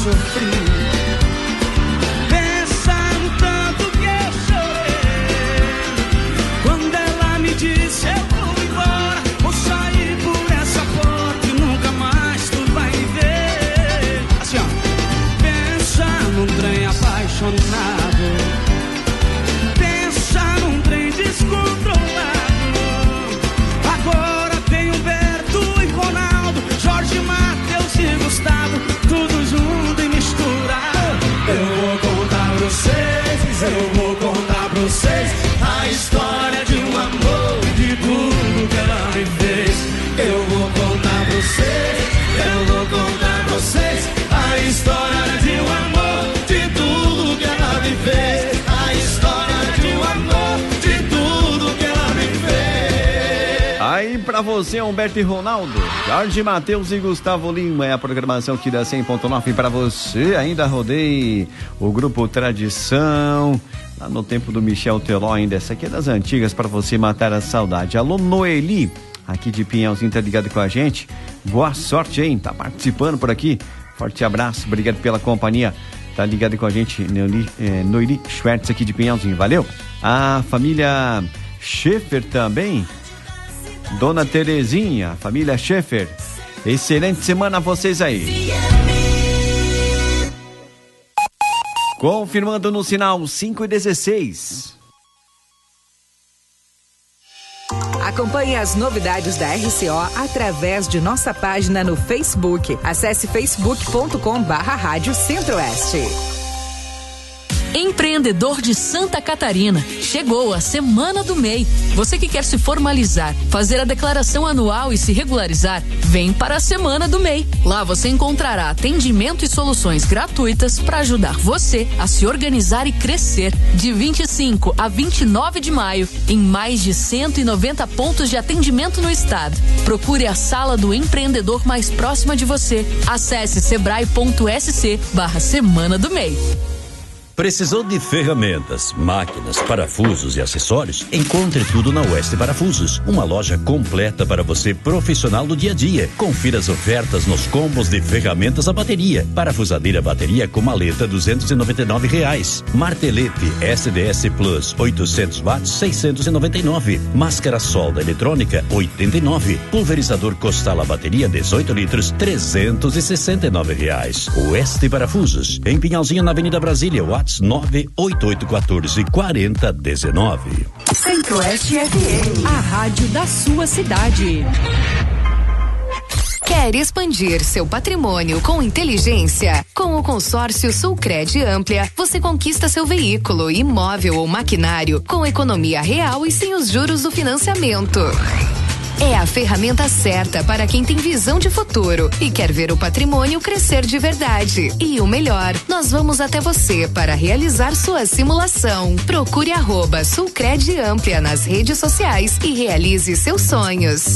sofri. Pensa no tanto que eu chorei quando ela me disse eu vou embora, vou sair por essa porta e nunca mais tu vai me ver. Assim, ó. Pensa num trem apaixonado, pensa num trem descontrolado. Agora tem Humberto e Ronaldo, Jorge, Matheus e Gustavo, tudo junto e misturado. Eu vou contar pra vocês a história de um amor e de tudo que ela me fez. Eu vou contar pra vocês a história de um amor, de tudo que ela me fez. A história de um amor, de tudo que ela me fez. Aí pra você, Humberto e Ronaldo, Jorge, Matheus e Gustavo Lima, é a programação aqui da 100.9 pra você. Ainda rodei o grupo Tradição, lá no tempo do Michel Teló ainda. Essa aqui é das antigas pra você matar a saudade. Alô, Noeli, aqui de Pinhalzinho, tá ligado com a gente? Boa sorte, hein? Tá participando por aqui. Forte abraço, obrigado pela companhia. Tá ligado com a gente, Noeli Schwertz aqui de Pinhalzinho, valeu? A família Schaefer também, Dona Terezinha, família Schaefer, excelente semana a vocês aí. Confirmando no sinal 5:16. Acompanhe as novidades da RCO através de nossa página no Facebook. Acesse facebook.com/Rádio Centro-Oeste. Empreendedor de Santa Catarina, chegou a Semana do MEI. Você que quer se formalizar, fazer a declaração anual e se regularizar, vem para a Semana do MEI. Lá você encontrará atendimento e soluções gratuitas para ajudar você a se organizar e crescer. De 25 a 29 de maio, em mais de 190 pontos de atendimento no estado. Procure a sala do empreendedor mais próxima de você. Acesse sebrae.sc/Semana do MEI. Precisou de ferramentas, máquinas, parafusos e acessórios? Encontre tudo na Oeste Parafusos, uma loja completa para você profissional do dia a dia. Confira as ofertas nos combos de ferramentas a bateria. Parafusadeira bateria com maleta R$299. Martelete SDS Plus 800 watts 699. Máscara solda eletrônica 89. Pulverizador Costala bateria 18 litros R$369. Oeste Parafusos, em Pinhalzinho na Avenida Brasília, 98814-4019. Centro-Oeste FM, a rádio da sua cidade. Quer expandir seu patrimônio com inteligência? Com o consórcio Sulcred Amplia, você conquista seu veículo, imóvel ou maquinário com economia real e sem os juros do financiamento. É a ferramenta certa para quem tem visão de futuro e quer ver o patrimônio crescer de verdade. E o melhor, nós vamos até você para realizar sua simulação. Procure @Sulcred Amplia nas redes sociais e realize seus sonhos.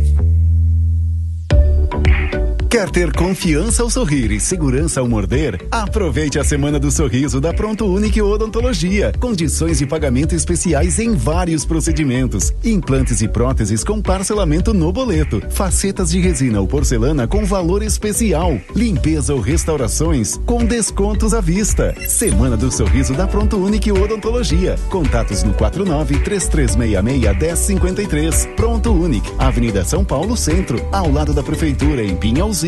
Quer ter confiança ao sorrir e segurança ao morder? Aproveite a Semana do Sorriso da Pronto Unique Odontologia. Condições de pagamento especiais em vários procedimentos. Implantes e próteses com parcelamento no boleto. Facetas de resina ou porcelana com valor especial. Limpeza ou restaurações com descontos à vista. Semana do Sorriso da Pronto Unique Odontologia. Contatos no 49-3366-1053. Pronto Unique, Avenida São Paulo Centro, ao lado da Prefeitura, em Pinhalzinho.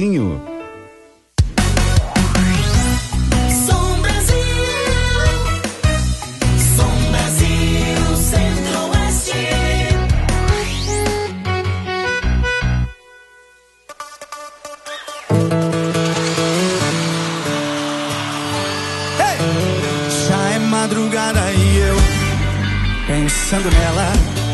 Já é madrugada e eu pensando nela.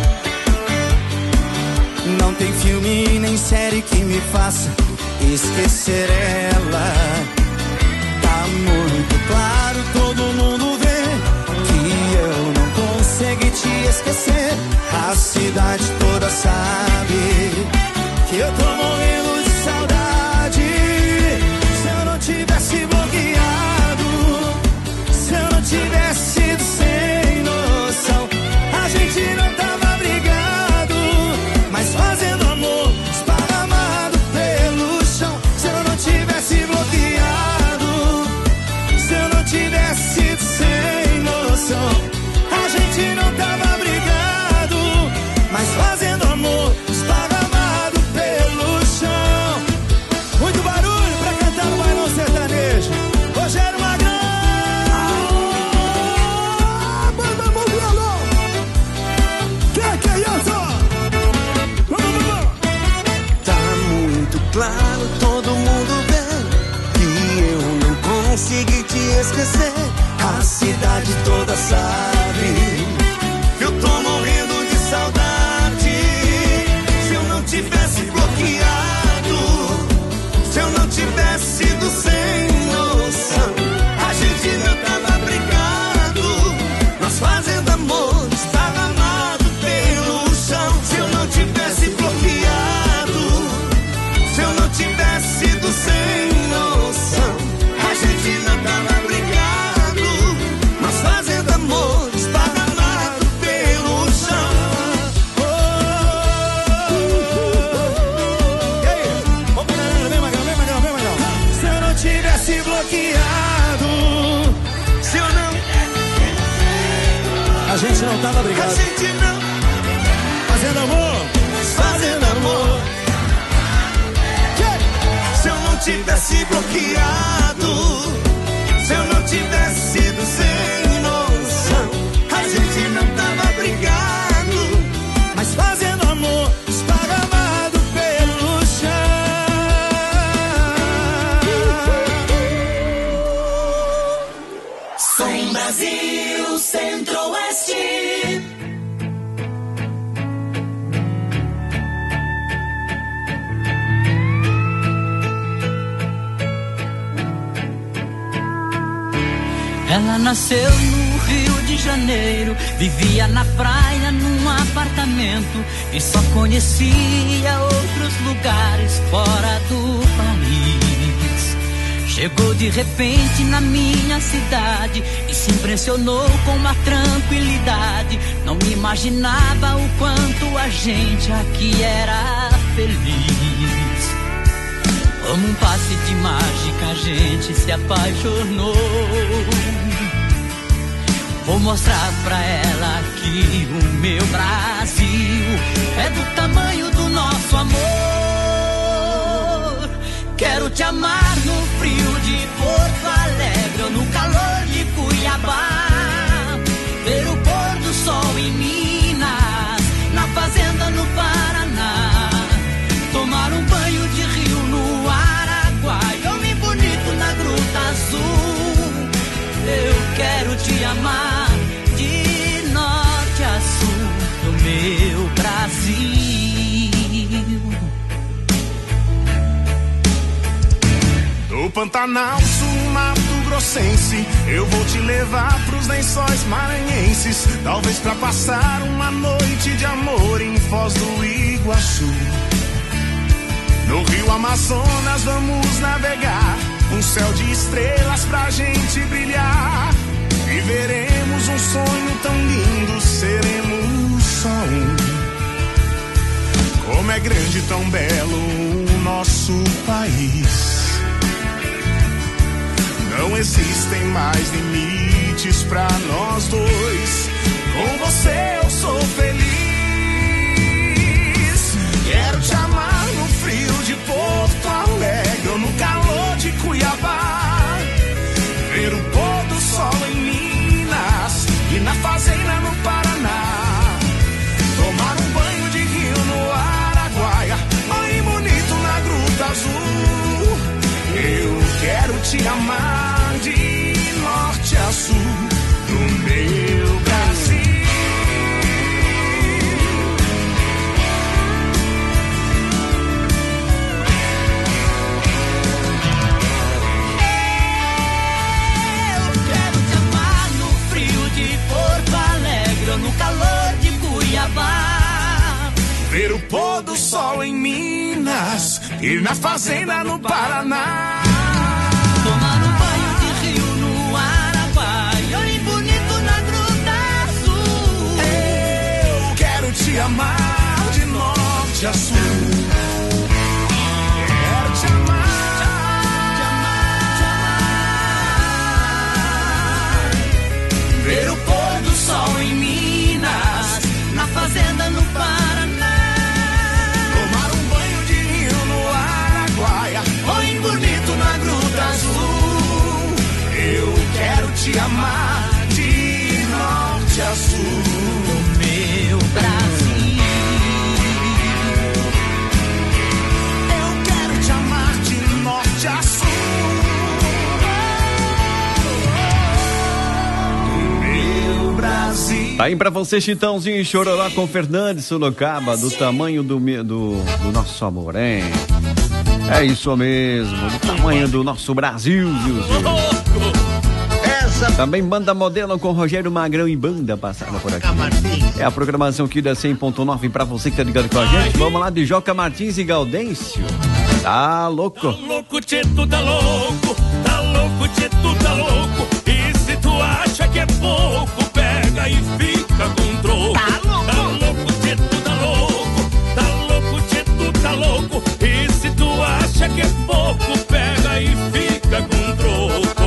Não tem filme nem série que me faça esquecer ela. Tá muito claro, todo mundo vê que eu não consegui te esquecer. A cidade toda sabe que eu tô morrendo de saudade. Se eu não tivesse bloqueado, se eu não tivesse sido sem noção, a gente não tava brigado, mas fazendo amor esparramado pelo chão. Se eu não tivesse bloqueado, claro, todo mundo vê que eu não consegui te esquecer. A cidade toda sabe, eu tô morrendo de saudade. Se eu não tivesse bloqueado, se eu não tivesse sido sem noção, a gente não tava brigado, nós fazendo amor, esparramado pelo chão. Se eu não tivesse bloqueado, se eu não tivesse sido sem noção, a gente não tava brigado, nós fazendo amor, esparramado pelo chão. Se eu não tivesse bloqueado, se eu não... A gente não tava brigado. A gente não... Fazendo amor. Fazendo amor. Se eu não tivesse bloqueado, se eu não tivesse sido sem noção, a gente não tava brigado, mas fazendo amor, esparramado pelo chão. Som Brasil, Centro-Oeste. Ela nasceu no Rio de Janeiro, vivia na praia num apartamento e só conhecia outros lugares fora do país. Chegou de repente na minha cidade e se impressionou com uma tranquilidade. Não imaginava o quanto a gente aqui era feliz. Como um passe de mágica a gente se apaixonou. Vou mostrar pra ela que o meu Brasil é do tamanho do nosso amor. Quero te amar no frio de Porto Alegre ou no calor de Cuiabá. Ver o pôr do sol em Minas, na fazenda no Paraná. Tomar um banho de rio no Araguaia ou bem bonito na Gruta Azul. Eu quero te amar de norte a sul do meu Brasil. Do Pantanal Sul, Mato Grossense, eu vou te levar pros lençóis maranhenses. Talvez pra passar uma noite de amor em Foz do Iguaçu. No Rio Amazonas vamos navegar, um céu de estrelas pra gente brilhar. Viveremos um sonho tão lindo, seremos só um. Como é grande e tão belo o nosso país. Não existem mais limites pra nós dois. Com você eu sou feliz. Quero te amar no frio de Porto Alegre ou no calor de Cuiabá. Ver o pôr do sol em Minas e na fazenda no Paraná. Tomar um banho de rio no Araguaia ou ir bonito na Gruta Azul. Eu quero te amar de norte a sul do meu Brasil. No calor de Cuiabá, ver o pôr do sol em Minas e na fazenda no Paraná. Tomar um banho de rio no Araguaia, olhe bonito na Gruta Azul. Eu quero te amar de norte a sul. Quero te amar. Ver o pôr do sol em Minas, na fazenda no Paraná. Tomar um banho de rio no Araguaia, ou em bonito na Gruta Azul. Eu quero te amar de norte a sul do meu Brasil. Eu quero te amar. Tá aí pra você, Chitãozinho e Chororó com Fernandes Sorocaba, do tamanho do nosso amor, hein? É isso mesmo, do tamanho do nosso Brasil, Gilzinho. Também Banda Modelo com Rogério Magrão e Banda passaram por aqui. É a programação aqui da 100.9 pra você que tá ligado com a gente. Vamos lá de Joca Martins e Gaudêncio. Tá louco? Tá louco, tchê, tu tá louco. Tá louco, tchê, tu tá louco. E se tu acha que é pouco, pega e fica com troco. Tá louco, tchê, tu tá louco. Tá louco, tchê, tu tá louco. E se tu acha que é pouco, pega e fica com troco.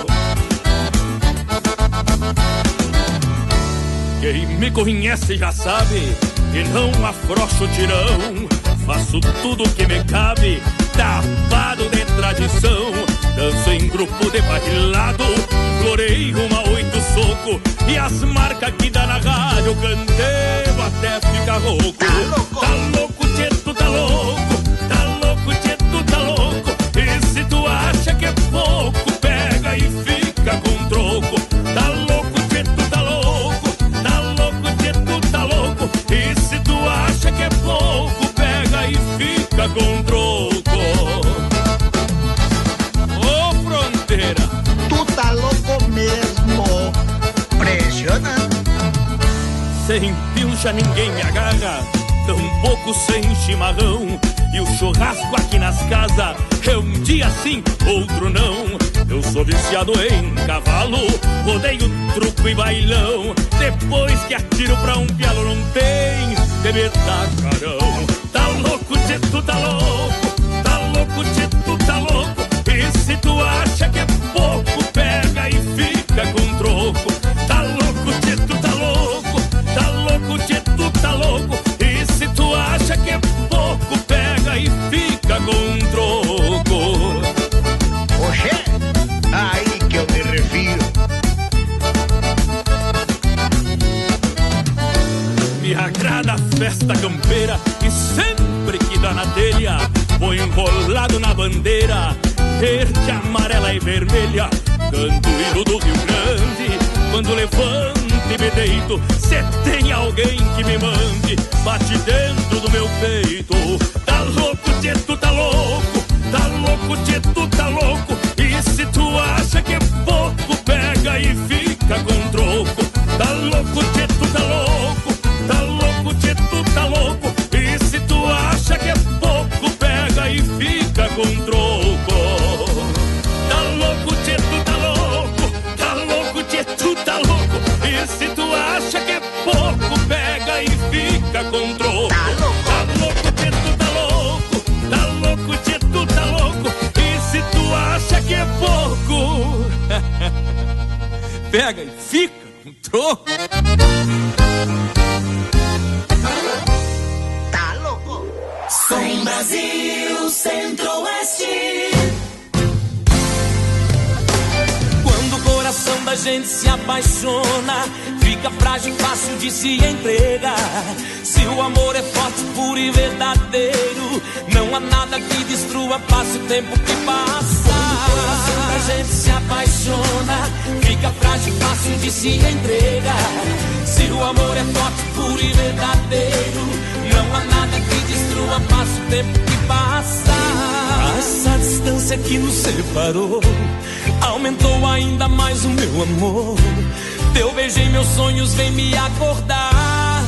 Quem me conhece já sabe que não afrouxo o tirão. Faço tudo que me cabe, tapado de tradição. Danço em grupo de bailado, floreio uma 8 soco. E as marcas que dá na rádio, canteiro até ficar rouco. Tá louco, tchê, tu tá louco. Tá louco, tchê, tu tá louco. E se tu acha que é pouco, pega e fica com troco. Tá louco, tchê, tu tá louco. Tá louco, tchê, tu tá louco. E se tu acha que é pouco, pega e fica com troco. Ô fronteira, tu tá louco mesmo. Impressionante. Sem pilcha ninguém me agarra, tampouco sem chimarrão. E o churrasco aqui nas casas é um dia sim, outro não. Eu sou viciado em cavalo, rodeio, truco e bailão. Depois que atiro pra um pialo não tem de me dar carão. Tá louco, tchê, tu tá louco. Tá louco, tchê, tu tá louco. E se tu acha que é pouco, pega e fica com troco. Tá louco, tchê, tu tá louco. Tá louco, tchê, tu tá louco. E se tu acha que é pouco, pega e fica com troco. Oxê, aí que eu me refiro. Me agrada a festa campeira e sempre que dá na telha, vou enrolado na bandeira, verde, amarela e vermelha. Canto o hino do Rio Grande, quando levanto e me deito. Se tem alguém que me mande, bate dentro do meu peito. Tá louco, tchê, tu tá louco. Tá louco, tchê, tu tá louco. E se tu acha que é pouco, pega e fica com troco. Tá louco, tchê, tu tá louco. Tá louco, tchê, tu tá louco. E se tu acha que é pouco, pega e fica com troco. Tá louco, tchê, tu tá louco. Tá louco, tchê, tu tá louco. E se tu acha que é pouco, pega e fica com troco. Tá louco, tchê, tu tá louco. Tá louco, tchê, tu tá louco. E se tu acha que é pouco, pega e fica com troco. Tá louco. Som Brasil Centro-Oeste. Quando o coração da gente se apaixona, fica frágil, fácil de se entregar. Se o amor é forte, puro e verdadeiro, não há nada que destrua, passe o tempo que passa. Quando o coração da gente se apaixona, fica frágil, fácil de se entregar. Se o amor é forte, puro e verdadeiro, não há nada que destrua, passe o tempo que passa. Essa distância que nos separou aumentou ainda mais o meu amor. Teu beijo em meus sonhos vem me acordar.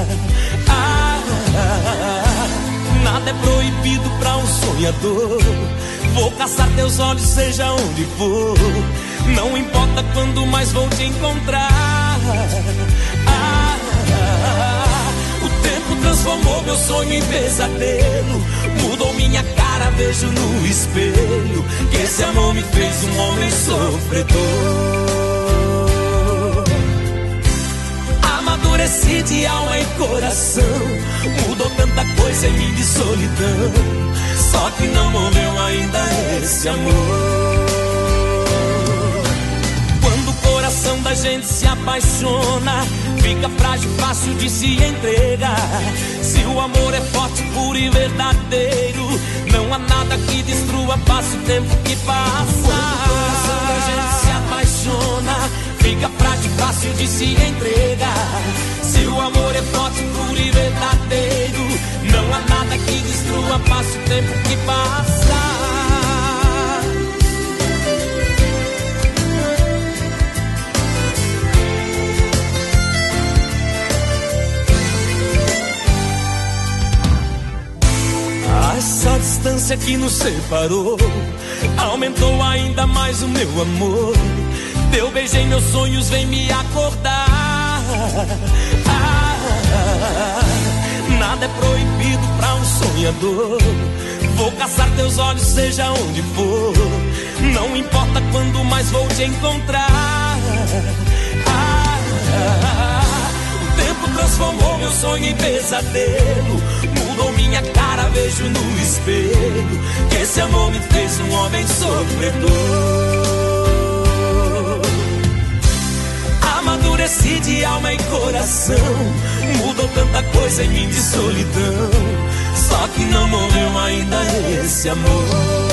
Nada é proibido pra um sonhador. Vou caçar teus olhos seja onde for. Não importa quando mais vou te encontrar. O tempo transformou meu sonho em pesadelo. Mudou minha cara, vejo no espelho que esse amor me fez um homem sofredor. Amadureci de alma e coração, mudou tanta coisa em mim de solidão. Só que não morreu ainda esse amor. Quando o coração da gente se apaixona, fica frágil, fácil de se entregar. Se o amor é forte, puro e verdadeiro, não há nada que destrua, passe o tempo que passa. Quando o coração da gente se apaixona, fica frágil, fácil de se entregar. o amor é forte, puro e verdadeiro, não há nada que destrua, passa o tempo que passa. Essa distância que nos separou aumentou ainda mais o meu amor. Teu beijo em meus sonhos vem me acordar. Nada é proibido pra um sonhador. Vou caçar teus olhos seja onde for. Não importa quando mais vou te encontrar. O tempo transformou meu sonho em pesadelo. Mudou minha cara, vejo no espelho que esse amor me fez um homem sofredor. Amadureci de alma e coração, mudou tanta coisa em mim de solidão. Só que não morreu ainda esse amor.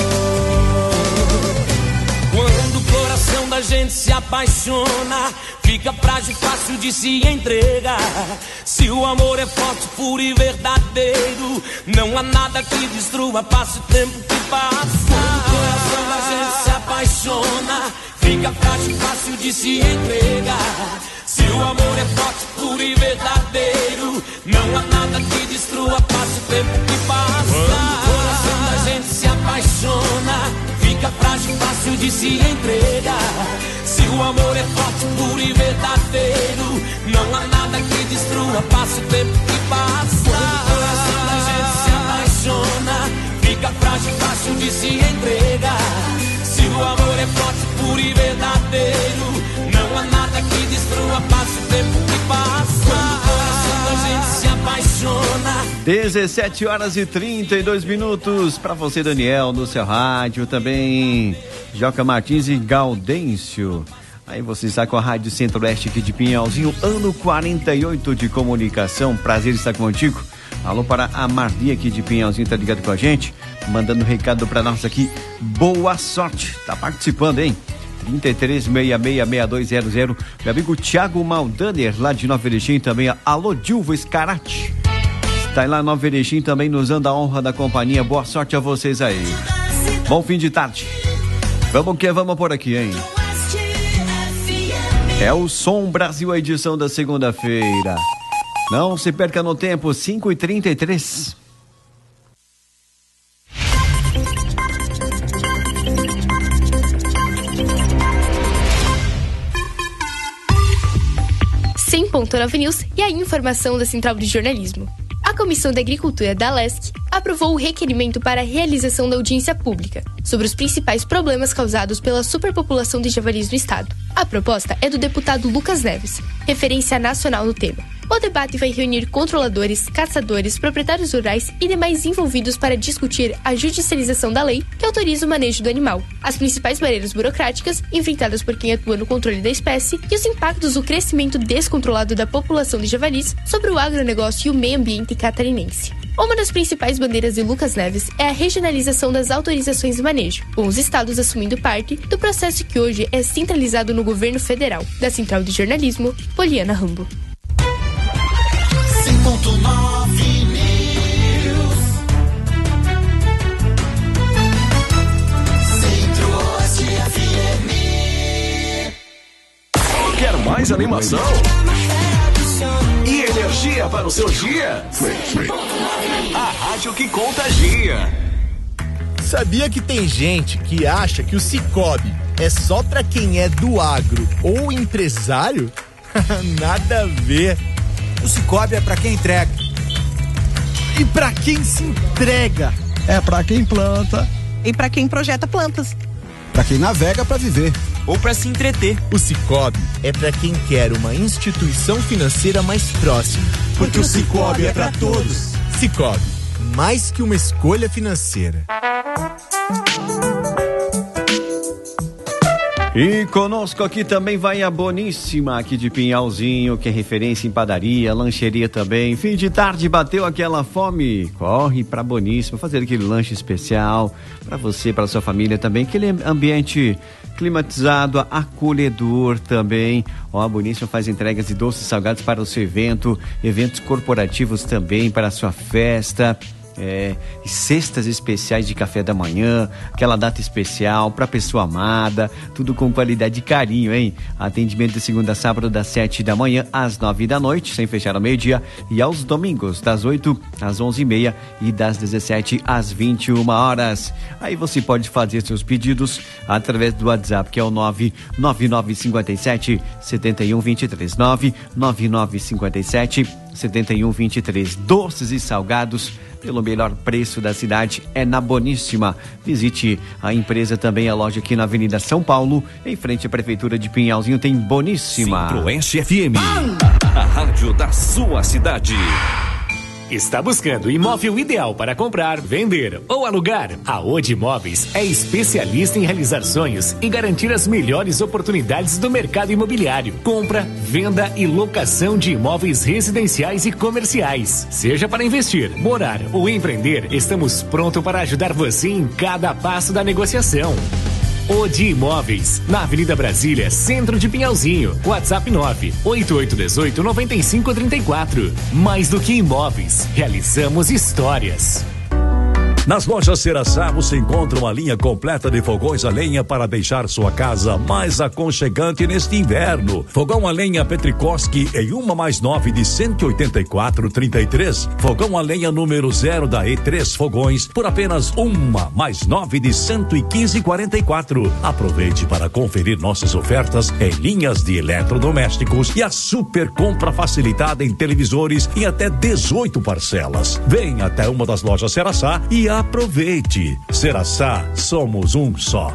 Quando o coração da gente se apaixona, fica frágil, fácil de se entregar. Se o amor é forte, puro e verdadeiro, não há nada que destrua, passa o tempo que passa. Quando o coração da gente se apaixona, fica frágil, fácil de se entregar. Se o amor é forte, puro e verdadeiro, não há nada que destrua, passa o tempo que passa. Quando o coração da gente se apaixona, fica frágil, fácil de se entregar. Se o amor é forte, puro e verdadeiro, não há nada que destrua, passa o tempo que passa. Quando o coração da gente se apaixona, fica frágil, fácil de se entregar. Se o amor é forte, puro e verdadeiro, não há nada que destrua, passa o tempo que passa. Quando o coração da gente se apaixona. 17 horas e 32 minutos para você, Daniel, no seu rádio, também Joca Martins e Gaudêncio. Aí você está com a Rádio Centro-Oeste aqui de Pinhalzinho, ano 48 de comunicação. Prazer estar contigo. Alô para a Marli aqui de Pinhalzinho, tá ligado com a gente? Mandando um recado para nós aqui. Boa sorte. Tá participando, hein? 33666200. Meu amigo Thiago Maldaner, lá de Nova Erechim, também. Alô, Dilvo Scarati. Está lá em Nova Erechim também, nos dando a honra da companhia. Boa sorte a vocês aí. Bom fim de tarde. Vamos que vamos por aqui, hein? É o Som Brasil, a edição da segunda-feira. Não se perca no tempo, 5h33. Sem ponto Nova News e a informação da Central de Jornalismo. A Comissão da Agricultura da LESC aprovou o requerimento para a realização da audiência pública sobre os principais problemas causados pela superpopulação de javalis no estado. A proposta é do deputado Lucas Neves, referência nacional no tema. O debate vai reunir controladores, caçadores, proprietários rurais e demais envolvidos para discutir a judicialização da lei que autoriza o manejo do animal, as principais barreiras burocráticas enfrentadas por quem atua no controle da espécie e os impactos do crescimento descontrolado da população de javalis sobre o agronegócio e o meio ambiente catarinense. Uma das principais bandeiras de Lucas Neves é a regionalização das autorizações de manejo, com os estados assumindo parte do processo que hoje é centralizado no governo federal. Da Central de Jornalismo, Poliana Rambo. 100.9 News. Centro-Oeste FM. Quer mais animação? E energia para o seu dia? A rádio que contagia. Sabia que tem gente que acha que o Cicobi é só pra quem é do agro ou empresário? Nada a ver. O Cicobi é pra quem entrega. E pra quem se entrega? É pra quem planta. E pra quem projeta plantas. Pra quem navega pra viver. Ou pra se entreter. O Cicobi é pra quem quer uma instituição financeira mais próxima. Porque o Cicobi é pra todos. Cicobi, mais que uma escolha financeira. E conosco aqui também vai a Boníssima, aqui de Pinhalzinho, que é referência em padaria, lancheria também. Fim de tarde, bateu aquela fome? Corre pra Boníssima, fazer aquele lanche especial pra você, pra sua família também. Aquele ambiente climatizado, acolhedor também. Ó, a Boníssima faz entregas de doces e salgados para o seu evento, eventos corporativos também, para a sua festa. E cestas especiais de café da manhã, aquela data especial para pessoa amada, tudo com qualidade e carinho, hein? Atendimento de segunda a sábado das 7 da manhã às 9 da noite, sem fechar ao meio-dia, e aos domingos das 8 às 11h30 e das 17 às 21 horas. Aí você pode fazer seus pedidos através do WhatsApp, que é o 99957 7123, 99957 7123. Doces e salgados pelo melhor preço da cidade é na Boníssima. Visite a empresa também, a loja aqui na Avenida São Paulo, em frente à Prefeitura de Pinhalzinho, tem Boníssima. Centro-Oeste FM, a rádio da sua cidade. Está buscando o imóvel ideal para comprar, vender ou alugar? A Odi Imóveis é especialista em realizar sonhos e garantir as melhores oportunidades do mercado imobiliário. Compra, venda e locação de imóveis residenciais e comerciais. Seja para investir, morar ou empreender, estamos prontos para ajudar você em cada passo da negociação. Odi Imóveis, na Avenida Brasília, centro de Pinhalzinho. WhatsApp 988189534. Mais do que imóveis, realizamos histórias. Nas lojas Ceraçá você encontra uma linha completa de fogões a lenha para deixar sua casa mais aconchegante neste inverno. Fogão a lenha Petrikoski em 1+9 de 184,33. Fogão a lenha número 0 da E3 Fogões por apenas 1+9 de 115,44. Aproveite para conferir nossas ofertas em linhas de eletrodomésticos e a super compra facilitada em televisores em até 18 parcelas. Venha até uma das lojas Ceraçá e aproveite. Ceraçá, somos um só.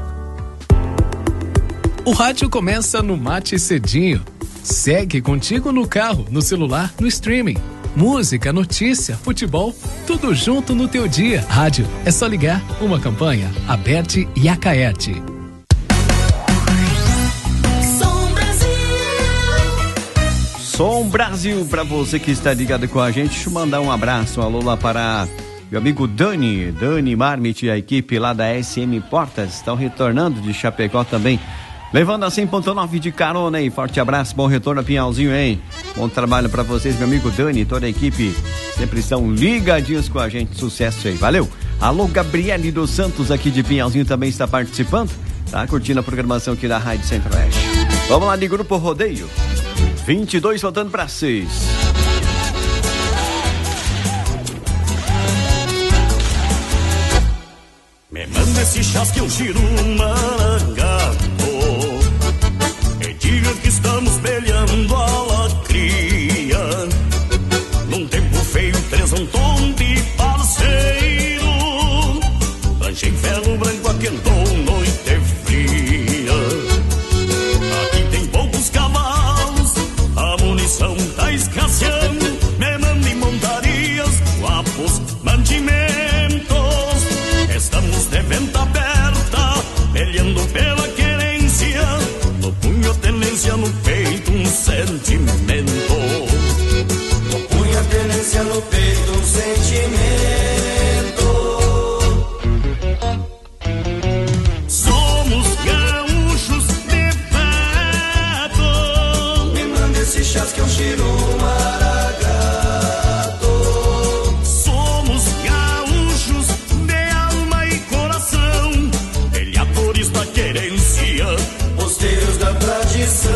O rádio começa no Mate Cedinho. Segue contigo no carro, no celular, no streaming. Música, notícia, futebol, tudo junto no teu dia. Rádio, é só ligar. Uma campanha, Aberte e Acaerte. Som Brasil, para você que está ligado com a gente. Deixa eu mandar um abraço, alô lá para meu amigo Dani Marmit e a equipe lá da SM Portas, estão retornando de Chapecó também, levando a 100.9 de carona aí. Forte abraço, bom retorno a Pinhalzinho, hein? Bom trabalho pra vocês, meu amigo Dani e toda a equipe, sempre estão ligadinhos com a gente, sucesso aí, valeu! Alô, Gabriele dos Santos aqui de Pinhalzinho também está participando, tá curtindo a programação aqui da Rádio Centro-Oeste. Vamos lá de Grupo Rodeio, 22 voltando pra 6. Me manda esse chás que eu giro maragato e diga que estamos peleando a lacria. Num tempo feio, 3 um tom de parceiro. Lanchei ferro branco, aquentou noite fria. Aqui tem poucos cavalos, a munição tá escasseando. Me mandem montarias, guapos, mantimentos. Estamos de venta aberta, peleando pela querência. No punho tenência, no peito um sentimento. No punho tenência, no peito um sentimento. Somos gaúchos de fato. Me manda esse chás que eu tiro maragato. Somos gaúchos da querência, posteiros da tradição.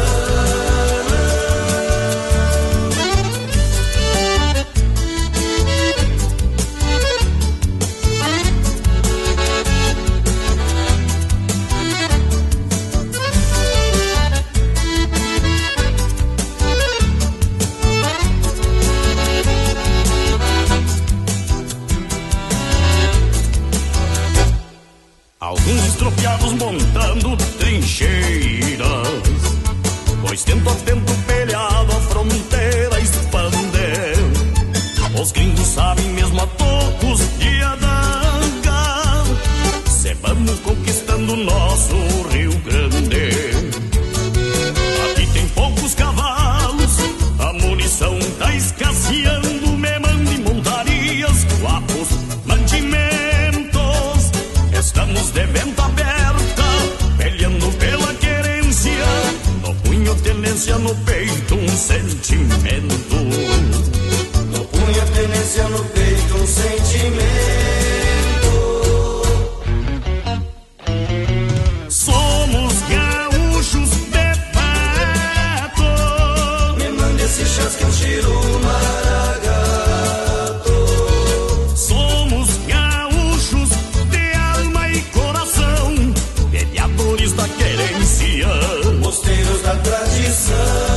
Alguns estropiados montando trincheiras, pois tento a tento peleado a fronteira expander. Os gringos sabem mesmo a tocos de adaga, se vamos conquistando nosso Rio Grande. venta aberta, peleando pela querência. No punho tenência, no peito um sentimento. No punho tenência, no peito um sentimento. Somos gaúchos de fato. Me mande esse chás que eu tiro o maragato. Somos gaúchos de alma e coração, peleadores da querência, mosteiros da tradição.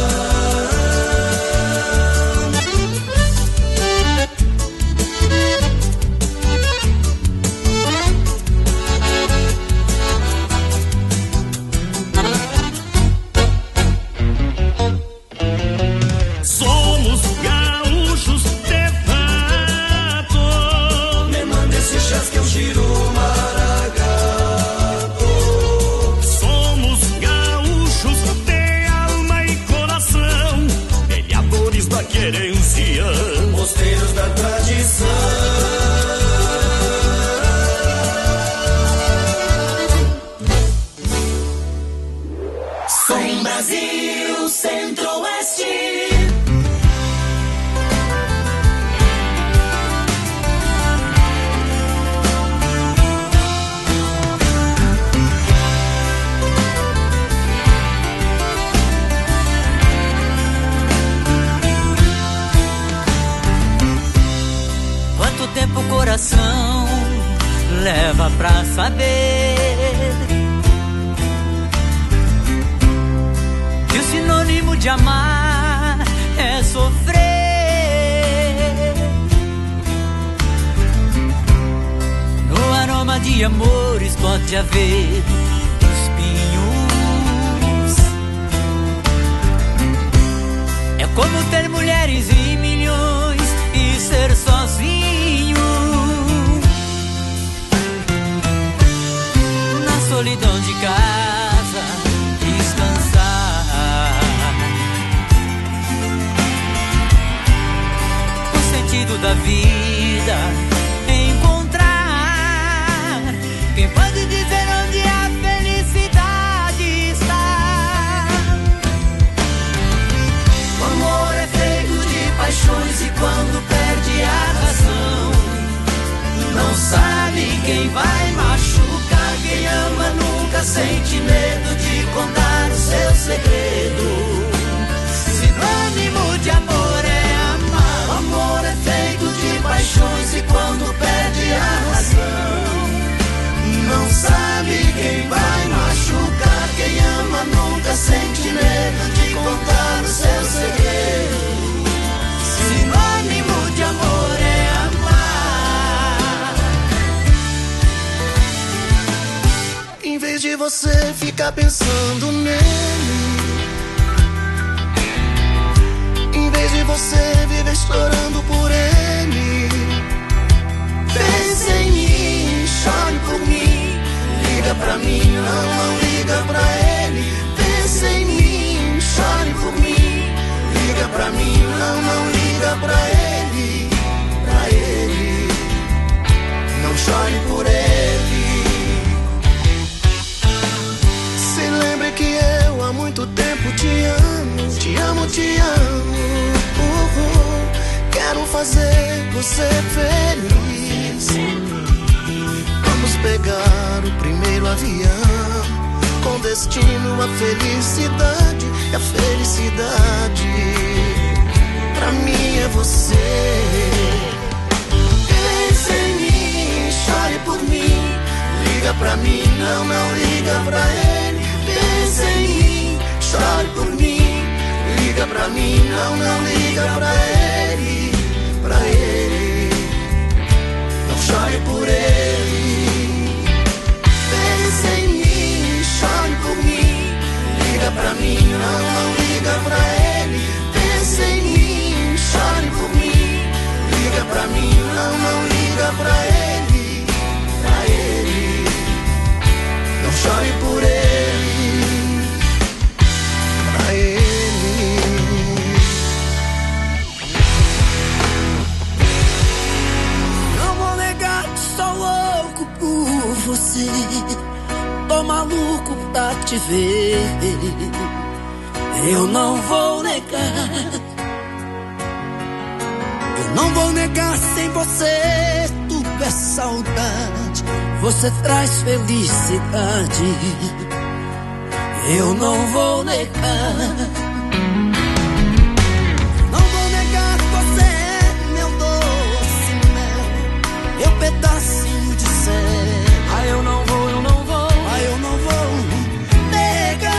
Somos gaúchos de fato. Me manda esse chás que eu giro o maragato. Somos gaúchos de alma e coração, peleadores da querência, mosteiros da tradição. Som Brasil Centro-Oeste. Quanto tempo o coração leva pra saber que o sinônimo de amar é sofrer? No aroma de amores pode haver espinhos. É como ter mulheres e milhões e ser sozinho na solidão de casa, descansar. O sentido da vida, encontrar quem pode dizer onde a felicidade está. O amor é feito de paixões e quando perde a razão, não sabe quem vai machucar. Quem ama nunca sente medo de contar o seu segredo. Sinônimo de amor é amar. O amor é feito de paixões e quando perde a razão, não sabe quem vai machucar. Quem ama nunca sente medo de contar o seu segredo. Sinônimo de amor é amar. Em vez de você ficar pensando nele, em vez de você viver chorando por ele, pense em mim, chore por mim, liga pra mim, não liga pra ele. Pense em mim, chore por mim, liga pra mim, não liga pra ele, pra ele, não chore por ele. Se lembre que eu há muito tempo te amo, te amo, te amo. Quero fazer você feliz. Vamos pegar o primeiro avião com destino à felicidade. E a felicidade pra mim é você. Pense em mim, chore por mim, liga pra mim, não liga pra ele. Pense em mim, chore por mim, liga pra mim, não liga pra ele, pra ele, não chore por ele. Pense em mim, chore por mim, liga pra mim, não liga pra ele. Pense em mim, chore por mim, liga pra mim, não liga pra ele, não chore por ele, pra ele. Não vou negar que sou louco por você. maluco pra te ver. Eu não vou negar. Eu não vou negar, sem você tudo é saudade. Você traz felicidade. Eu não vou negar. Não vou negar, você é meu doce mel, meu pedacinho de céu. Ah, eu não vou, eu não vou. Ah, eu não vou negar.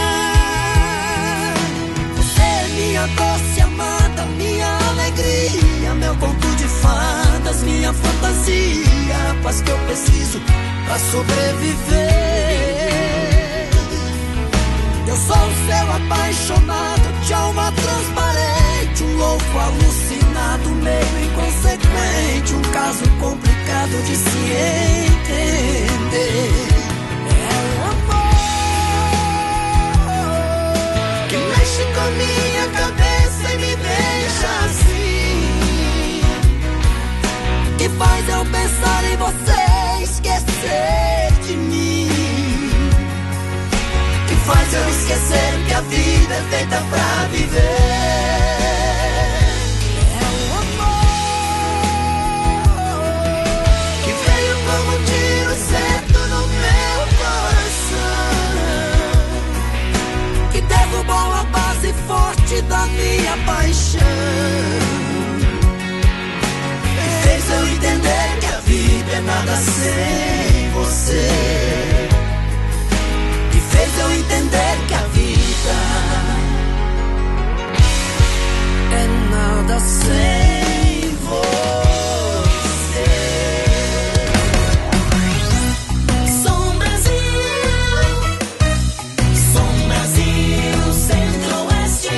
Você é minha doce amada, minha alegria, meu conto de fadas, minha fantasia, a paz que eu preciso pra sobreviver. Eu sou o seu apaixonado, de alma transparente, um louco alucinado, meio inconsequente, um caso complicado de se entender. É o amor que mexe com a minha cabeça e me deixa assim, que faz eu pensar em você, esquecer de mim, que faz eu esquecer que a vida é feita pra viver. É o amor que veio como um tiro certo no meu coração, que derrubou a base forte da minha paixão, que fez eu entender que a vida é nada sem você, que fez eu entender que a vida é nada sem você. Som Brasil, Som Brasil, Centro-Oeste.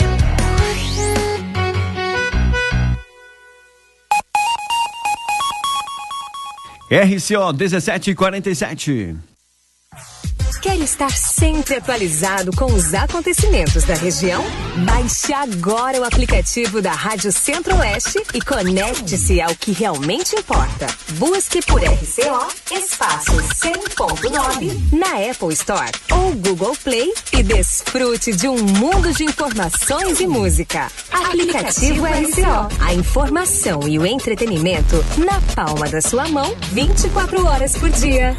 RCO 1747. Quer estar sempre atualizado com os acontecimentos da região? Baixe agora o aplicativo da Rádio Centro-Oeste e conecte-se ao que realmente importa. Busque por RCO Espaço 100.9 na Apple Store ou Google Play e desfrute de um mundo de informações e música. Aplicativo RCO. A informação e o entretenimento na palma da sua mão, 24 horas por dia.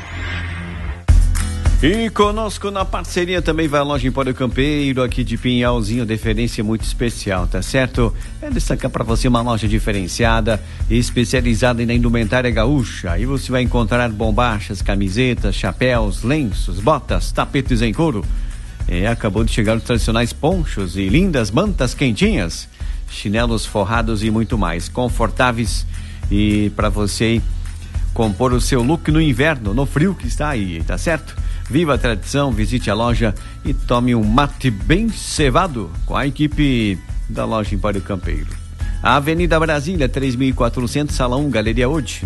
E conosco na parceria também vai a loja Empório Campeiro, aqui de Pinhalzinho, deferência muito especial, tá certo? É destacar para você uma loja diferenciada, especializada na indumentária gaúcha. Aí você vai encontrar bombachas, camisetas, chapéus, lenços, botas, tapetes em couro. Acabou de chegar os tradicionais ponchos e lindas mantas quentinhas, chinelos forrados e muito mais, confortáveis e para você compor o seu look no inverno, no frio que está aí, tá certo? Viva a tradição, visite a loja e tome um mate bem cevado com a equipe da loja Empório Campeiro. A Avenida Brasília, 3.400, Sala 1, Galeria Ode,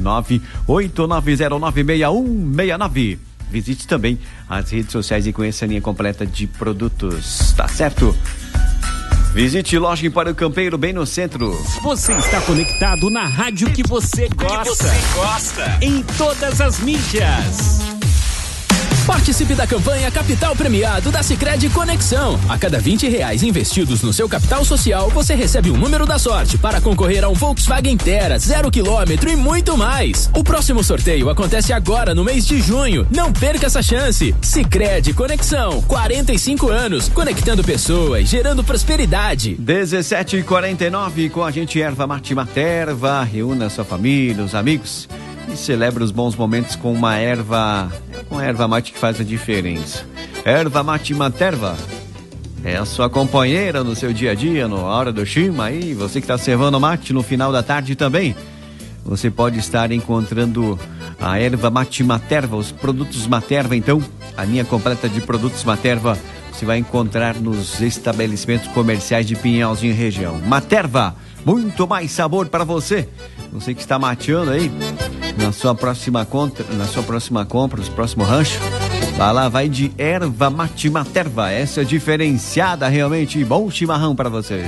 989096169. Visite também as redes sociais e conheça a linha completa de produtos, tá certo? Visite loja Empório Campeiro, bem no centro. Você está conectado na rádio que você gosta. Em todas as mídias. Participe da campanha Capital Premiado da Sicredi Conexão. A cada R$20 investidos no seu capital social, você recebe um número da sorte para concorrer a um Volkswagen Terra 0 km e muito mais. O próximo sorteio acontece agora no mês de junho. Não perca essa chance. Sicredi Conexão, 45 anos, conectando pessoas, gerando prosperidade. 17h49, com a gente Erva Mate Materva. Reúna sua família, os amigos e celebra os bons momentos com uma erva mate que faz a diferença. Erva Mate Materva é a sua companheira no seu dia a dia, na hora do chima aí, você que está servando mate no final da tarde também, você pode estar encontrando a Erva Mate Materva, os produtos Materva. Então, a linha completa de produtos Materva você vai encontrar nos estabelecimentos comerciais de Pinhalzinho região. Materva, muito mais sabor para você. Você que está mateando aí, na sua próxima compra, nos próximo rancho, vai de Erva Mate Materva. Essa é diferenciada realmente, bom chimarrão para você.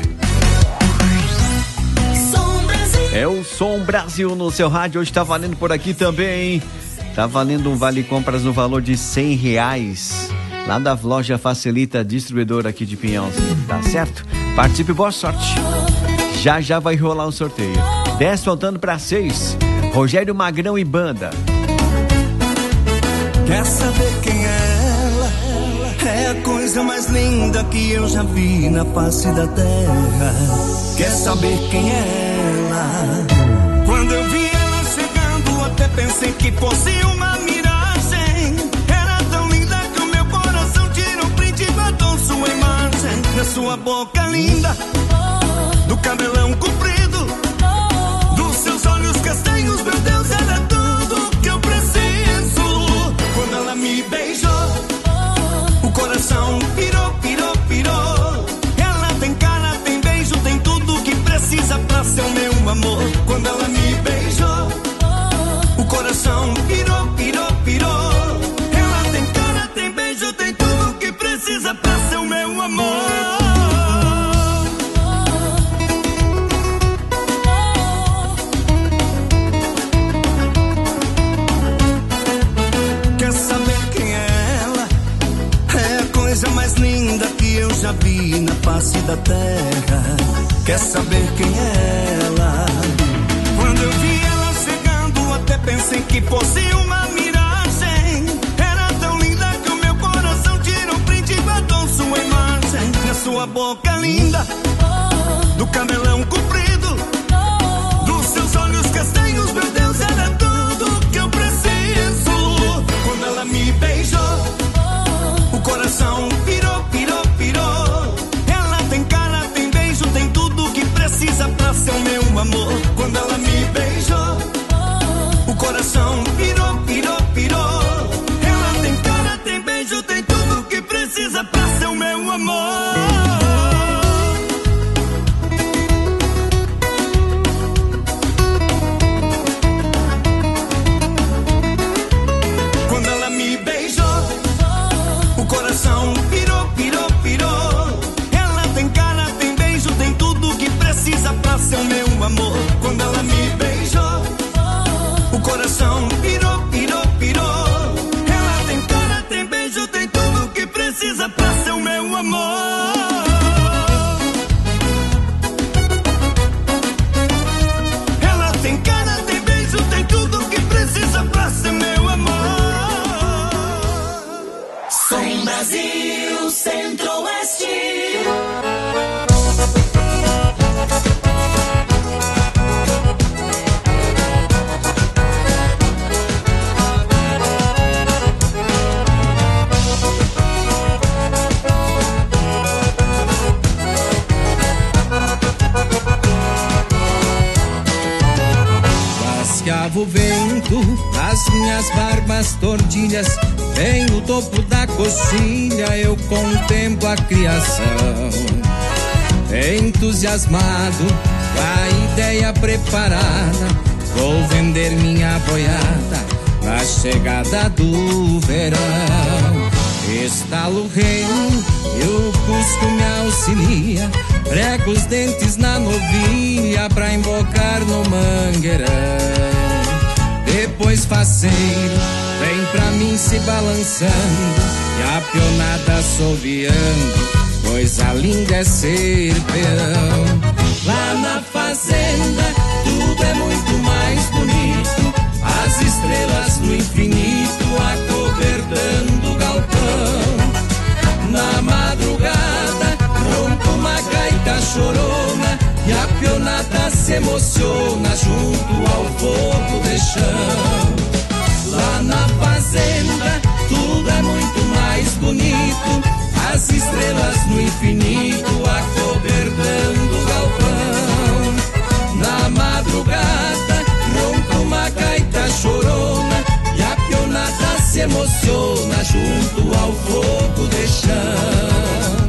É o Som Brasil no seu rádio, hoje está valendo por aqui também Tá valendo um vale compras no valor de R$100. Lá da loja Facilita, distribuidora aqui de Pinhão. Tá certo? Participe, boa sorte. Já vai rolar o sorteio. 10 faltando para 6. Rogério Magrão e banda. Quer saber quem é ela? É a coisa mais linda que eu já vi na face da terra. Quer saber quem é ela? Quando eu vi ela chegando, até pensei que fosse uma miragem. Era tão linda que o meu coração tirou print e guardou sua imagem. Na sua boca linda, do cabelão comprido, dos seus olhos castanhos, meu Deus, era tudo que eu preciso. Quando ela me beijou, o coração pirou, pirou, pirou. Ela tem cara, tem beijo, tem tudo que precisa pra ser o meu amor. Quando ela me beijou, o coração pirou, pirou, pirou. Ela tem cara, tem beijo, tem tudo que precisa pra ser o meu amor. Mais linda que eu já vi na face da terra. Quer saber quem é ela? Quando eu vi ela chegando, até pensei que fosse uma miragem. Era tão linda que o meu coração tirou print e guardou sua imagem. Na sua boca linda, do cabelão comprido, dos seus olhos castanhos, meu Deus, era tudo que eu preciso. Quando ela me beijou, o coração pirou, pirou, pirou. Ela tem cara, tem beijo, tem tudo que precisa pra ser o meu amor. Quando ela me beijou, o coração pirou, pirou, pirou. Ela tem cara, tem beijo, tem tudo que precisa pra ser o meu amor. Quando ela me beijou, o coração pirou, pirou, pirou. Ela tem cara, tem beijo, tem tudo que precisa pra ser o meu amor. Quando ela me beijou, o coração pirou, pirou, pirou. Ela tem cara, tem beijo, tem tudo que precisa pra ser o meu amor. Ela tem cara, tem beijo, tem tudo que precisa pra ser meu amor. Som Brasil Centro-Oeste. Passeava o vento nas minhas barbas tordilhas. Bem no topo da coxilha eu contemplo a criação. Entusiasmado, com a ideia preparada, vou vender minha boiada na chegada do verão. Estalo o remo e o cusco me auxilia, prego os dentes na novilha pra embocar no mangueirão. Depois faceiro vem pra mim se balançando e a pionada assoviando, coisa linda é ser peão. Lá na fazenda tudo é muito mais bonito, as estrelas no infinito acobertando o galpão. Na madrugada ronca uma gaita chorona e a pionada se emociona junto ao fogo de chão. Lá na fazenda tudo é muito mais bonito, as estrelas no infinito acobertando o galpão. Na madrugada ronca uma gaita chorona e a pionada se emociona junto ao fogo de chão.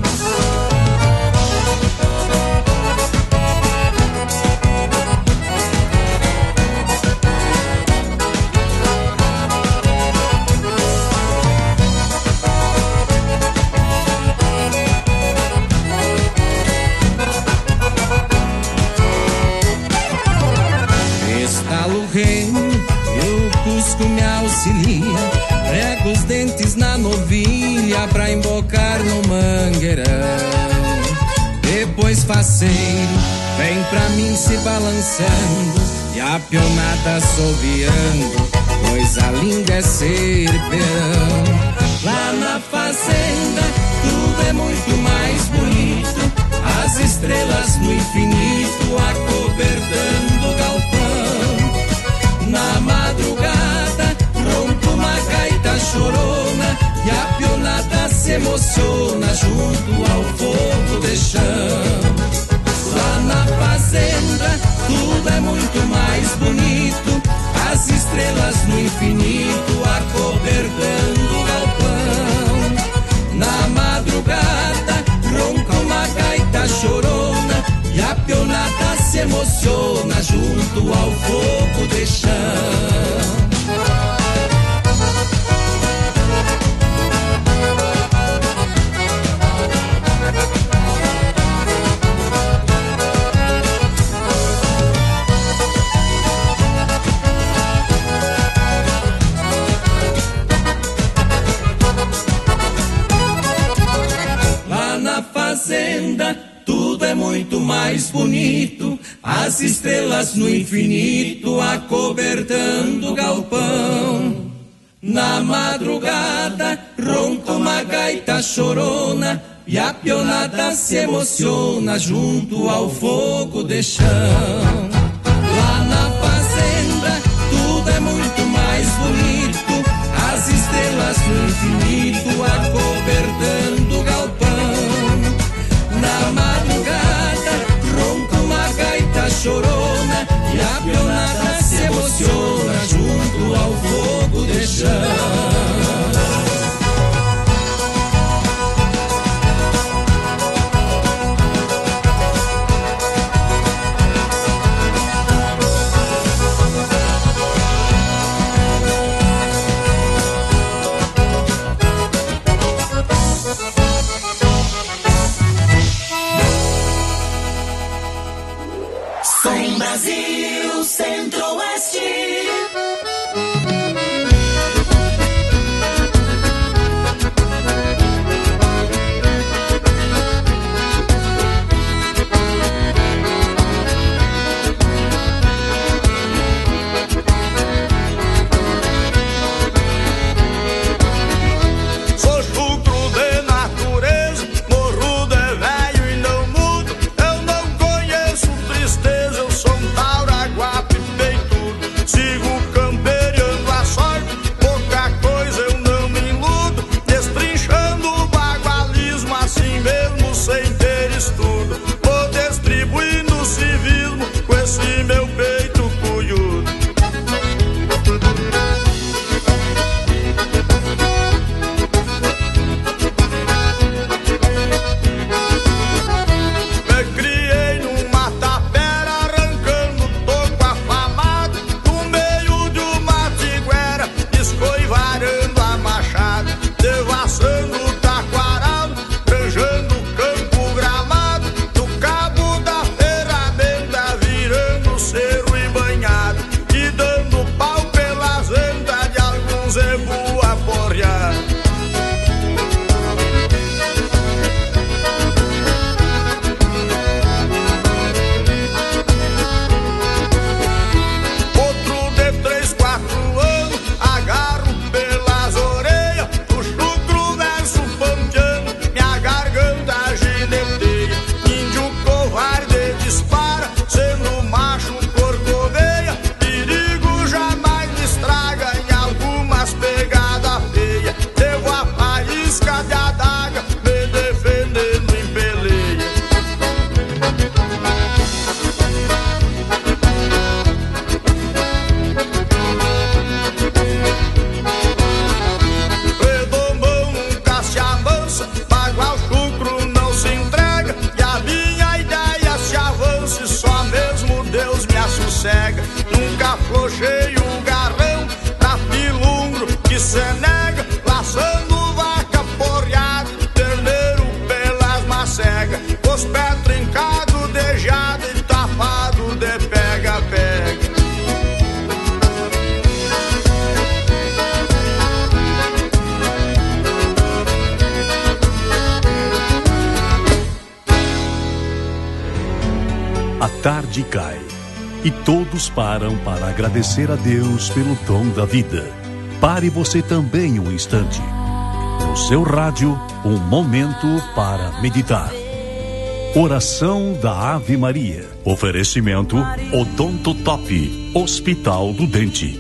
auxilia. Prega os dentes na novilha pra embocar no mangueirão. Depois faceiro vem pra mim se balançando e a pionada assoviando, coisa linda é ser peão. Lá na fazenda tudo é muito mais bonito, as estrelas no infinito acobertando o galpão. Na madrugada ronca uma gaita chorona e a pionada se emociona junto ao fogo de chão. Lá na fazenda tudo é muito mais bonito, as estrelas no infinito acobertando o galpão. Na madrugada ronca uma gaita chorona e a pionada se emociona junto ao fogo de chão. Tudo é muito mais bonito, as estrelas no infinito acobertando o galpão. Na madrugada ronca uma gaita chorona e a pionada se emociona junto ao fogo de chão. Lá na fazenda tudo é muito mais bonito, as estrelas no infinito acobertando o galpão. Na madrugada ronca uma gaita chorona e a pionada se emociona junto ao fogo de chão. Brasil Centro-Oeste. Sou chucro de natureza, morro de velho e não mudo. Eu não conheço tristeza, eu sou um taura guapo e peitudo. Sigo camperiando a sorte, pouca coisa eu não me iludo. Destrinchando o bagualismo, assim mesmo sem ter estudo. Vou distribuindo o civismo com esse meu peito cunhudo. Me criei numa tapera, arrancando toco afamado, no meio de uma tiguera, escoivarando a machado, devassando o taquaral, ranjando o campo gramado, do cabo da ferramenta, virando cerro e banhado, e dando pau pelas ventas de algum zebu aporreado. Outro de 3, 4 anos, agarro pelas orelhas, o chucro verso pampeando, minha garganta gineteia. Índio covarde dispara, sendo macho corcoveia, perigo jamais me estraga em algumas pegadas feias. Devo a faísca de adaga, me defendendo em peleia. Redombão nunca se amansa, bagual chucro não se entrega, e a minha ideia se avança e só mesmo Deus me assossega. Nunca flocheio o garrão pra pilungro que se nega, laçando vaca porreada, terneiro pelas macegas, os pés trincados de jada e tapado de pega-pega. A tarde cai e todos param para agradecer a Deus pelo dom da vida. Pare você também um instante. No seu rádio, um momento para meditar. Oração da Ave Maria. Oferecimento Odonto Top, Hospital do Dente.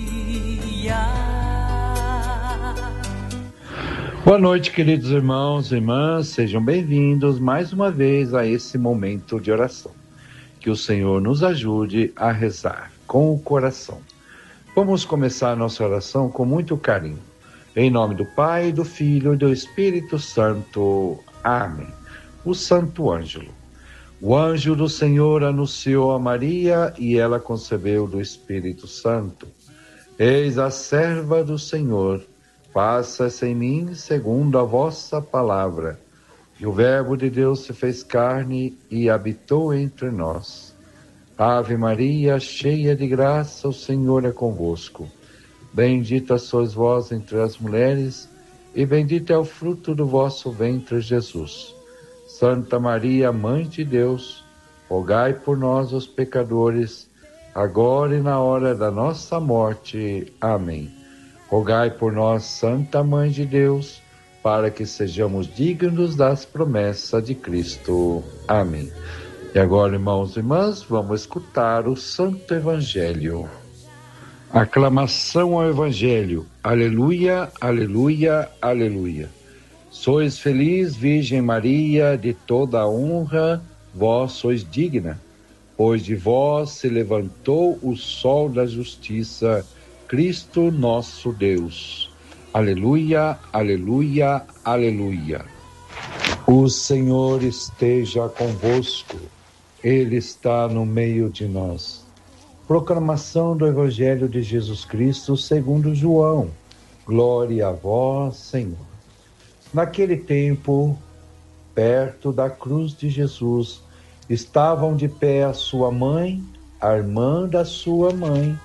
Boa noite, queridos irmãos e irmãs, sejam bem-vindos mais uma vez a esse momento de oração. Que o Senhor nos ajude a rezar com o coração. Vamos começar nossa oração com muito carinho. Em nome do Pai, do Filho e do Espírito Santo. Amém. O Santo Ângelo. O anjo do Senhor anunciou a Maria e ela concebeu do Espírito Santo. Eis a serva do Senhor. Faça-se em mim segundo a vossa palavra. E o Verbo de Deus se fez carne e habitou entre nós. Ave Maria, cheia de graça, o Senhor é convosco. Bendita sois vós entre as mulheres, e bendito é o fruto do vosso ventre, Jesus. Santa Maria, Mãe de Deus, rogai por nós, os pecadores, agora e na hora da nossa morte. Amém. Rogai por nós, Santa Mãe de Deus, para que sejamos dignos das promessas de Cristo. Amém. E agora, irmãos e irmãs, vamos escutar o Santo Evangelho. Aclamação ao Evangelho. Aleluia, aleluia, aleluia. Sois feliz, Virgem Maria, de toda a honra, vós sois digna, pois de vós se levantou o sol da justiça, Cristo nosso Deus. Aleluia, aleluia, aleluia. O Senhor esteja convosco, Ele está no meio de nós. Proclamação do Evangelho de Jesus Cristo segundo João. Glória a vós, Senhor. Naquele tempo, perto da cruz de Jesus, estavam de pé a sua mãe, a irmã da sua mãe,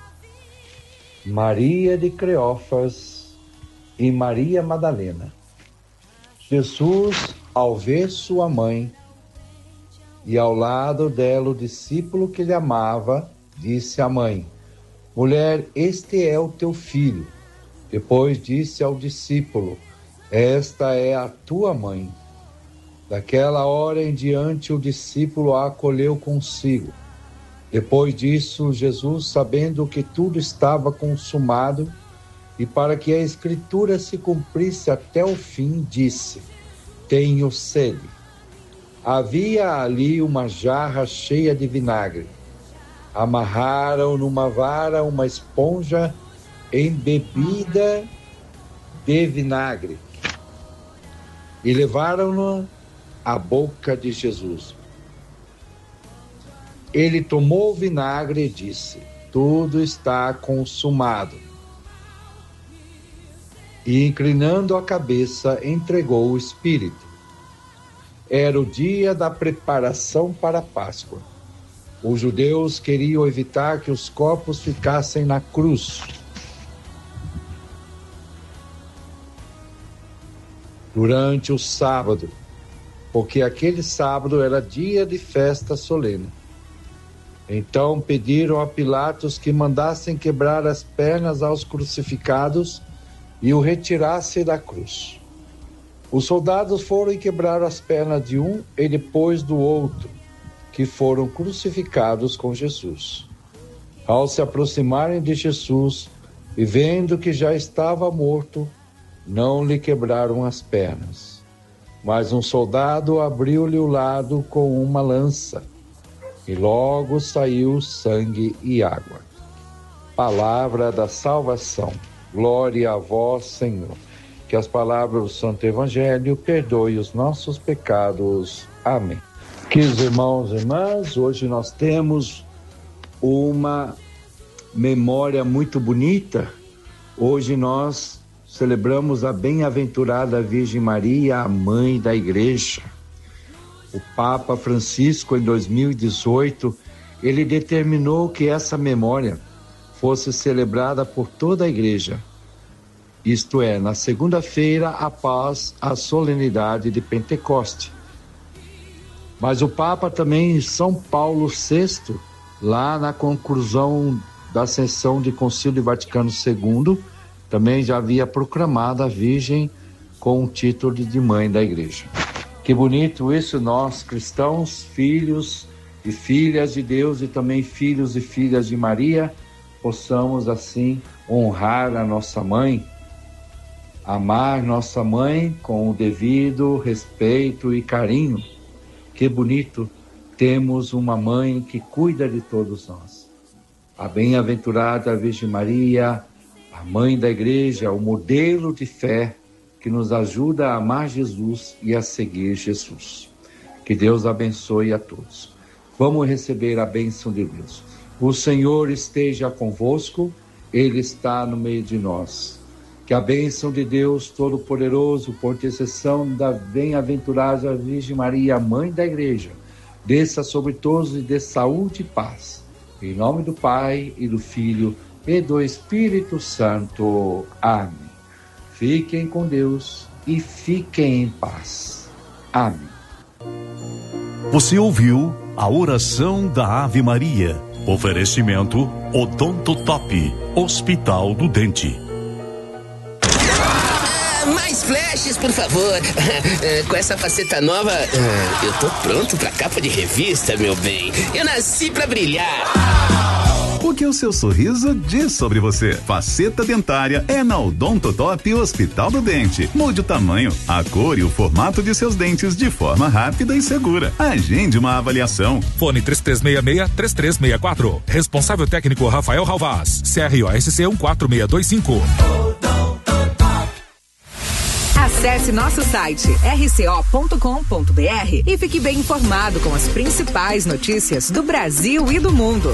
Maria de Cleófas, e Maria Madalena. Jesus, ao ver sua mãe e ao lado dela o discípulo que lhe amava, disse à mãe: Mulher, este é o teu filho. Depois disse ao discípulo: Esta é a tua mãe. Daquela hora em diante o discípulo a acolheu consigo. Depois disso, Jesus, sabendo que tudo estava consumado, e para que a Escritura se cumprisse até o fim, disse: Tenho sede. Havia ali uma jarra cheia de vinagre. Amarraram numa vara uma esponja embebida de vinagre e levaram-na à boca de Jesus. Ele tomou o vinagre e disse: Tudo está consumado. E, inclinando a cabeça, entregou o Espírito. Era o dia da preparação para a Páscoa. Os judeus queriam evitar que os corpos ficassem na cruz. Durante o sábado, porque aquele sábado era dia de festa solene. Então pediram a Pilatos que mandassem quebrar as pernas aos crucificados e o retirasse da cruz. Os soldados foram e quebraram as pernas de um e depois do outro, que foram crucificados com Jesus. Ao se aproximarem de Jesus e vendo que já estava morto, não lhe quebraram as pernas. Mas um soldado abriu-lhe o lado com uma lança, e logo saiu sangue e água. Palavra da salvação. Glória a vós, Senhor. Que as palavras do Santo Evangelho perdoem os nossos pecados. Amém. Queridos irmãos e irmãs, hoje nós temos uma memória muito bonita. Hoje nós celebramos a bem-aventurada Virgem Maria, a mãe da Igreja. O Papa Francisco, em 2018, ele determinou que essa memória fosse celebrada por toda a Igreja, isto é, na segunda-feira após a solenidade de Pentecoste. Mas o Papa também, São Paulo VI, lá na conclusão da sessão de Concílio Vaticano II, também já havia proclamado a Virgem com o título de mãe da Igreja. Que bonito isso, nós cristãos, filhos e filhas de Deus e também filhos e filhas de Maria, possamos assim honrar a nossa mãe, amar nossa mãe com o devido respeito e carinho. Que bonito, temos uma mãe que cuida de todos nós. A bem-aventurada Virgem Maria, a mãe da Igreja, o modelo de fé que nos ajuda a amar Jesus e a seguir Jesus. Que Deus abençoe a todos. Vamos receber a bênção de Deus. O Senhor esteja convosco, Ele está no meio de nós. Que a bênção de Deus Todo-Poderoso, por intercessão da bem-aventurada Virgem Maria, Mãe da Igreja, desça sobre todos e dê saúde e paz. Em nome do Pai, e do Filho, e do Espírito Santo. Amém. Fiquem com Deus e fiquem em paz. Amém. Você ouviu a oração da Ave Maria. Oferecimento Odonto Top, Hospital do Dente. Mais flashes, por favor. Com essa faceta nova, eu tô pronto pra capa de revista, meu bem. Eu nasci pra brilhar. O que o seu sorriso diz sobre você? Faceta dentária é na Odonto Top Hospital do Dente. Mude o tamanho, a cor e o formato de seus dentes de forma rápida e segura. Agende uma avaliação. Fone 3366-3364. Responsável técnico Rafael Ralvaz. CROSC 14625. Acesse nosso site rco.com.br e fique bem informado com as principais notícias do Brasil e do mundo.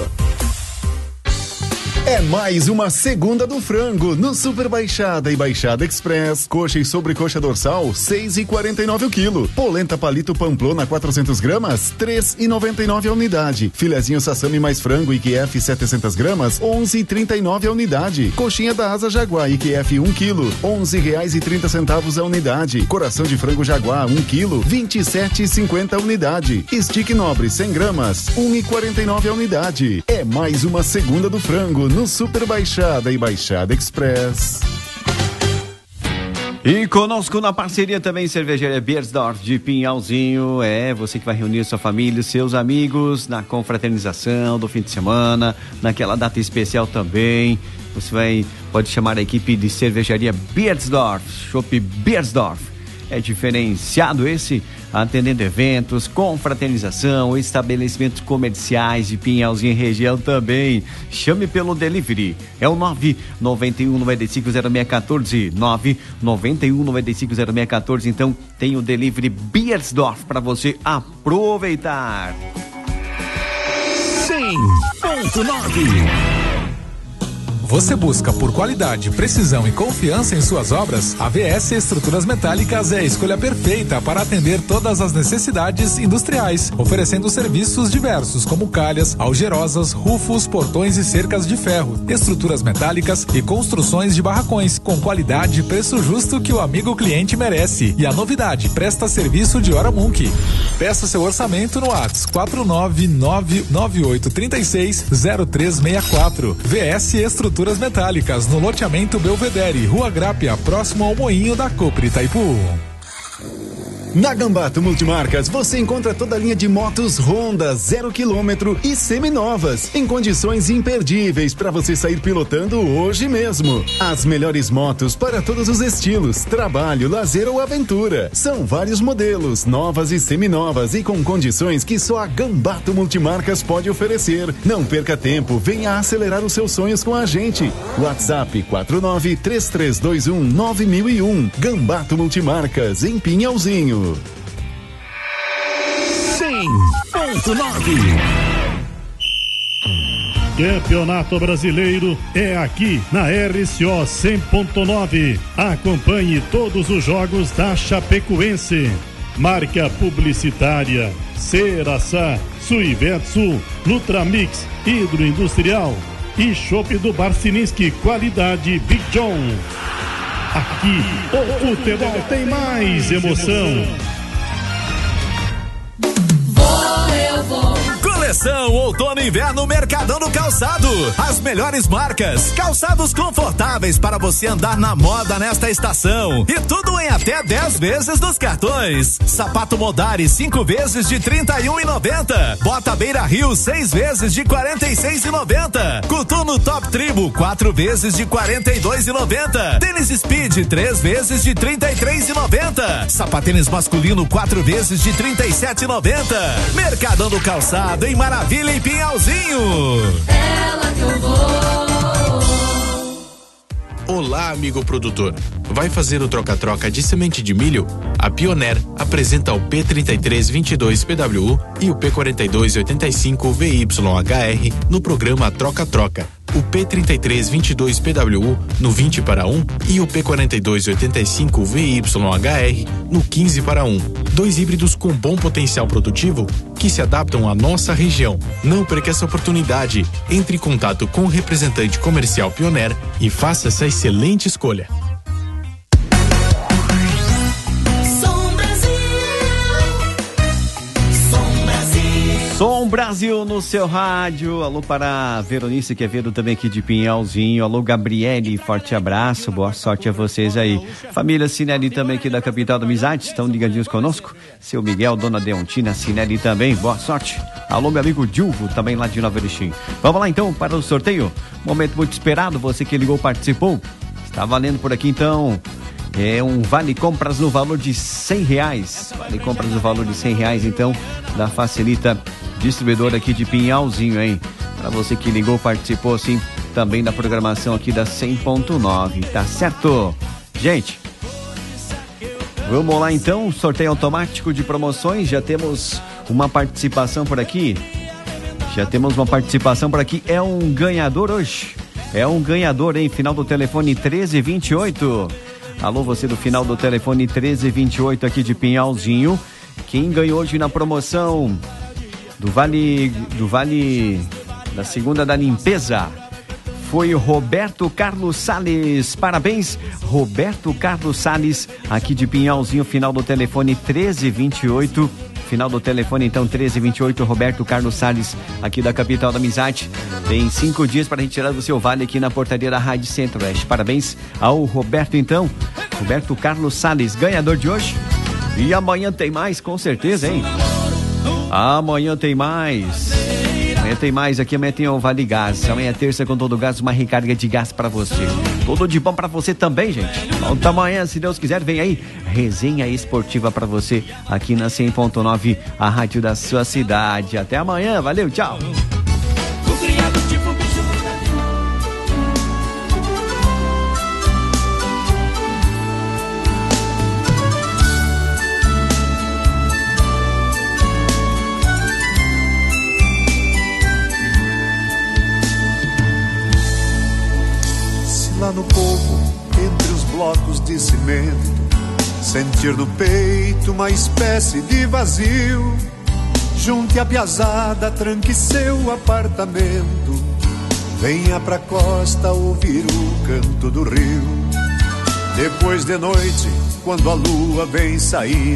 É mais uma segunda do frango no Super Baixada e Baixada Express. Coxa e sobrecoxa dorsal, 6,49 o quilo. Polenta palito Pamplona 400 gramas, 3,99 a unidade. Filezinho sassami mais frango IQF 700 gramas, 11,39 a unidade. Coxinha da asa Jaguar IQF 1 quilo, R$11,30 a unidade. Coração de frango Jaguar 1 quilo, 27,50 a unidade. Stick nobre 100 gramas, 1,49 a unidade. É mais uma segunda do frango no Super Baixada e Baixada Express. E conosco na parceria também Cervejaria Beiersdorf de Pinhalzinho. É você que vai reunir sua família, seus amigos na confraternização do fim de semana, naquela data especial também. Você pode chamar a equipe de Cervejaria Beiersdorf, Chopp Beiersdorf. É diferenciado esse, atendendo eventos, confraternização, estabelecimentos comerciais de Pinhalzinho e região também. Chame pelo delivery. É o 991950614. 991950614. Então tem o delivery Beiersdorf para você aproveitar. 100.9. Você busca por qualidade, precisão e confiança em suas obras? A VS Estruturas Metálicas é a escolha perfeita para atender todas as necessidades industriais, oferecendo serviços diversos como calhas, algerosas, rufos, portões e cercas de ferro, estruturas metálicas e construções de barracões, com qualidade e preço justo que o amigo cliente merece. E a novidade, presta serviço de hora Munk. Peça seu orçamento no WhatsApp 49998360364. VS Estruturas Metálicas, no loteamento Belvedere, Rua Grápia, próximo ao moinho da Copri Itaipu. Na Gambato Multimarcas você encontra toda a linha de motos Honda 0 km e seminovas em condições imperdíveis para você sair pilotando hoje mesmo. As melhores motos para todos os estilos, trabalho, lazer ou aventura. São vários modelos, novas e seminovas e com condições que só a Gambato Multimarcas pode oferecer. Não perca tempo, venha acelerar os seus sonhos com a gente. WhatsApp 4933219001. Gambato Multimarcas em Pinhalzinho. 100.9. Campeonato Brasileiro é aqui na RCO 100.9. Acompanhe todos os jogos da Chapecoense. Marca publicitária Ceraçá, Suivetsu, Nutramix, Hidroindustrial e Chopp do Barcininski, qualidade Big John. Aqui o futebol tem mais emoção. Coleção Outono e Inverno Mercadão do Calçado. As melhores marcas, calçados confortáveis para você andar na moda nesta estação. E tudo em até 10 vezes dos cartões. Sapato Modari 5 vezes de R$31,90. Bota Beira Rio 6 vezes de R$46,90. Coturno Top Tribo 4 vezes de R$42,90. Tênis Speed 3 vezes de R$33,90. Sapatênis masculino 4 vezes de R$37,90. Mercadão do Calçado em Maravilha e Pinhalzinho. Ela que eu vou. Olá, amigo produtor. Vai fazer o troca-troca de semente de milho? A Pioneer apresenta o P3322 PWU e o P4285 VYHR no programa Troca-Troca. O P3322 PWU no 20 para 1 e o P4285 VYHR no 15 para 1. 2 híbridos com bom potencial produtivo que se adaptam à nossa região. Não perca essa oportunidade. Entre em contato com o representante comercial Pioneer e faça essa excelente escolha. Som Brasil no seu rádio. Alô para Veronice Quevedo também aqui de Pinhalzinho. Alô Gabriele, forte abraço, boa sorte a vocês aí. Família Cinelli também aqui da capital da amizade, estão ligadinhos conosco. Seu Miguel, dona Deontina Cinelli também, boa sorte. Alô meu amigo Dilvo, também lá de Nova Erechim. Vamos lá então para o sorteio, momento muito esperado, você que ligou participou. Está valendo por aqui então. É um vale compras no valor de R$100. Vale compras no valor de R$100, então, da Facilita Distribuidora aqui de Pinhalzinho, hein? Para você que ligou, participou, assim, também da programação aqui da 100.9, tá certo? Gente, vamos lá então, sorteio automático de promoções, já temos uma participação por aqui. É um ganhador hoje. É um ganhador, hein? Final do telefone 1328. Alô, você do final do telefone 1328 aqui de Pinhalzinho. Quem ganhou hoje na promoção do Vale da segunda da limpeza foi o Roberto Carlos Salles. Parabéns, Roberto Carlos Salles, aqui de Pinhalzinho, final do telefone 1328. Final do telefone, então, 1328, Roberto Carlos Salles, aqui da capital da amizade. Tem 5 dias para retirar do seu vale aqui na portaria da Rádio Centro-Oeste. Parabéns ao Roberto, então. Roberto Carlos Salles, ganhador de hoje. E amanhã tem mais, com certeza, hein? Amanhã tem mais. Aqui amanhã tem o Vale Gás. Amanhã é terça com todo o gás, uma recarga de gás pra você. Tudo de bom pra você também, gente. Volta amanhã, se Deus quiser, vem aí. Resenha esportiva pra você aqui na 100.9, a rádio da sua cidade. Até amanhã, valeu, tchau. Lá no povo, entre os blocos de cimento, sentir no peito uma espécie de vazio. Junte a piazada, tranque seu apartamento, venha pra costa ouvir o canto do rio. Depois de noite, quando a lua vem sair